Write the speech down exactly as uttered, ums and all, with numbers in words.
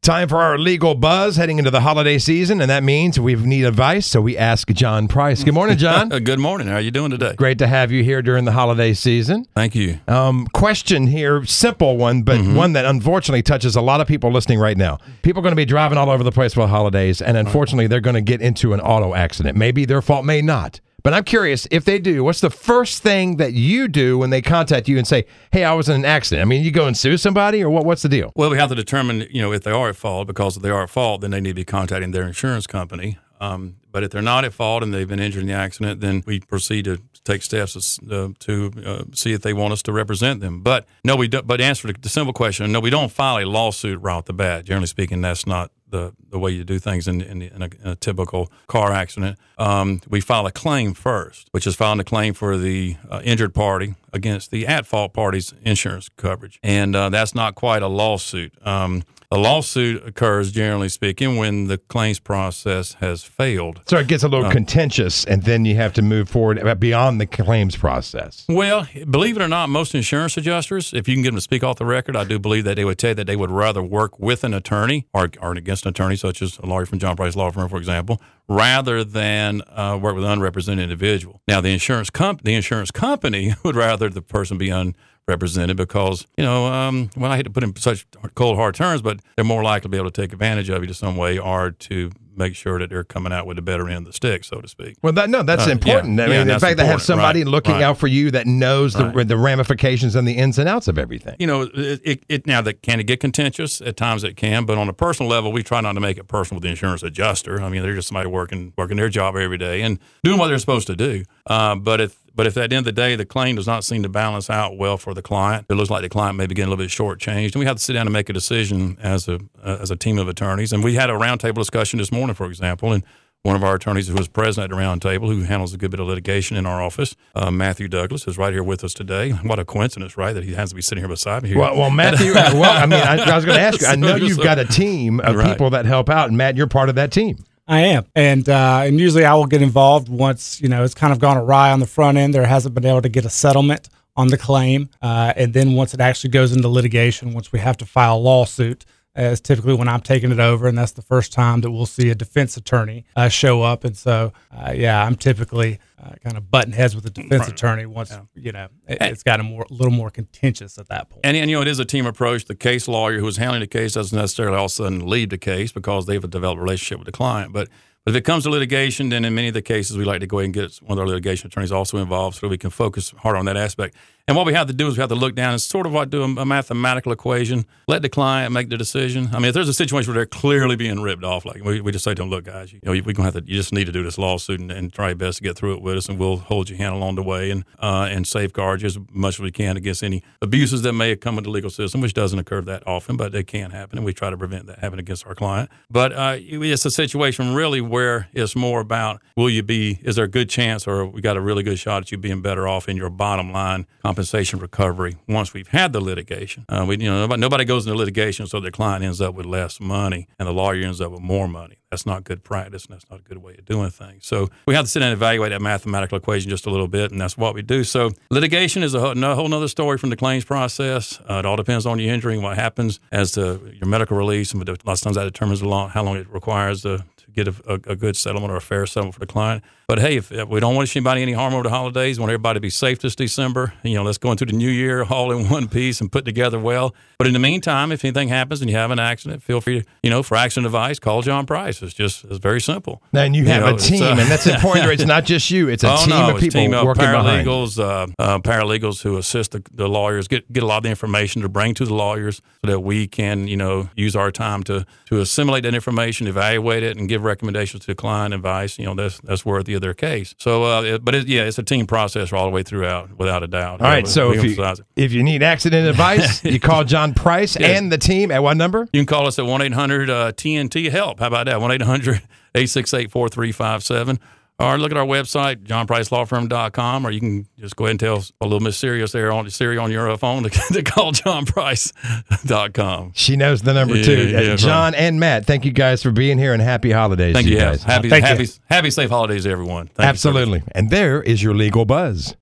Time for our legal buzz heading into the holiday season, and that means we need advice, so we ask John Price. Good morning, John. Good morning. How are you doing today? Great to have you here during the holiday season. Thank you. Um, question here, simple one, but mm-hmm. one that unfortunately touches a lot of people listening right now. People are going to be driving all over the place for the holidays, and unfortunately, they're going to get into an auto accident. Maybe their fault, may not. But I'm curious, if they do, what's the first thing that you do when they contact you and say, hey, I was in an accident? I mean, you go and sue somebody, or what? What's the deal? Well, we have to determine, you know, if they are at fault, because if they are at fault, then they need to be contacting their insurance company. Um, but if they're not at fault and they've been injured in the accident, then we proceed to take steps uh, to uh, see if they want us to represent them. But no, we don't. But answer the simple question, no, we don't file a lawsuit right off the bat. Generally speaking, that's not the, the way you do things in, in, in, a, in a typical car accident. Um, we file a claim first, which is filing a claim for the uh, injured party against the at-fault party's insurance coverage. And uh, that's not quite a lawsuit. Um, a lawsuit occurs, generally speaking, when the claims process has failed. So it gets a little um, contentious, and then you have to move forward beyond the claims process. Well, believe it or not, most insurance adjusters, if you can get them to speak off the record, I do believe that they would tell you that they would rather work with an attorney or, or against an attorney, such as a lawyer from John Price Law Firm, for example, rather than uh, work with an unrepresented individual. Now, the insurance comp- the insurance company would rather the person be unrepresented because, you know, um, well, I hate to put in such cold, hard terms, but they're more likely to be able to take advantage of you to some way or to make sure that they're coming out with the better end of the stick, so to speak. Well, that no, that's uh, important. Yeah, I mean, yeah, in fact, they have somebody right, looking right. out for you that knows the, right. the ramifications and the ins and outs of everything. You know, it, it, it now that can it get contentious at times? It can, but on a personal level, we try not to make it personal with the insurance adjuster. I mean, they're just somebody working working their job every day and doing what they're supposed to do. Uh, but if But if at the end of the day the claim does not seem to balance out well for the client, it looks like the client may be getting a little bit shortchanged, and we have to sit down and make a decision as a uh, as a team of attorneys. And we had a roundtable discussion this morning, for example, and one of our attorneys who was present at the roundtable, who handles a good bit of litigation in our office, uh, Matthew Douglas, is right here with us today. What a coincidence, right, that he has to be sitting here beside me here. Well, well Matthew, well, I mean, I, I was going to ask you, I know you've got a team of right. people that help out, and Matt, you're part of that team. I am, and uh, and usually I will get involved once, you know, it's kind of gone awry on the front end. There hasn't been able to get a settlement on the claim, uh, and then once it actually goes into litigation, once we have to file a lawsuit, is typically when I'm taking it over, and that's the first time that we'll see a defense attorney uh, show up. And so, uh, yeah, I'm typically uh, kind of butting heads with the defense right. attorney once, yeah. you know, it, it's got a more, little more contentious at that point. And, and, you know, it is a team approach. The case lawyer who is handling the case doesn't necessarily all of a sudden lead the case because they've developed a relationship with the client. But But if it comes to litigation, then in many of the cases, we like to go ahead and get one of our litigation attorneys also involved so we can focus hard on that aspect. And what we have to do is we have to look down and sort of like do a, a mathematical equation, let the client make the decision. I mean, if there's a situation where they're clearly being ripped off, like we, we just say to them, look, guys, you know, we're going to have to, you just need to do this lawsuit and, and try your best to get through it with us, and we'll hold your hand along the way and uh, and safeguard you as much as we can against any abuses that may come with the legal system, which doesn't occur that often, but they can happen, and we try to prevent that happening against our client. But uh, it's a situation really where it's more about, will you be, is there a good chance or we got a really good shot at you being better off in your bottom line compensation recovery once we've had the litigation. Uh, we, you know, nobody, nobody goes into litigation so the client ends up with less money and the lawyer ends up with more money. That's not good practice, and that's not a good way of doing things. So we have to sit down and evaluate that mathematical equation just a little bit, and that's what we do. So litigation is a whole, a whole other story from the claims process. Uh, it all depends on your injury and what happens as to your medical release, and a lot of times that determines how long, how long it requires to, to get a, a, a good settlement or a fair settlement for the client. But hey, if, if we don't want anybody any harm over the holidays, we want everybody to be safe this December. You know, let's go into the new year all in one piece and put together well. But in the meantime, if anything happens and you have an accident, feel free to, you know, for accident advice, call John Price. It's just, it's very simple. And you, you have know, a team, uh, and that's important. It's not just you. It's a oh, team no, of people team of working paralegals, behind. Uh, uh, paralegals who assist the, the lawyers, get get a lot of the information to bring to the lawyers so that we can, you know, use our time to, to assimilate that information, evaluate it, and give recommendations to the client, advice. You know, that's that's worthy of their case. So, uh, it, but it, yeah, it's a team process all the way throughout, without a doubt. All right, we, so we if you, if you need accident advice, you call John Price yes. and the team at what number? You can call us at one eight hundred T N T help. How about that? one eight hundred eight six eight four three five seven. Or look at our website, john price law firm dot com, or you can just go ahead and tell a little Miss Sirius there on Siri on your phone to, to call john price dot com. She knows the number too. Yeah, yeah, John right. and Matt, thank you guys for being here, and happy holidays. Thank you you guys. Happy, Thank happy, you. happy, safe holidays, everyone. Thank Absolutely. You, and there is your legal buzz.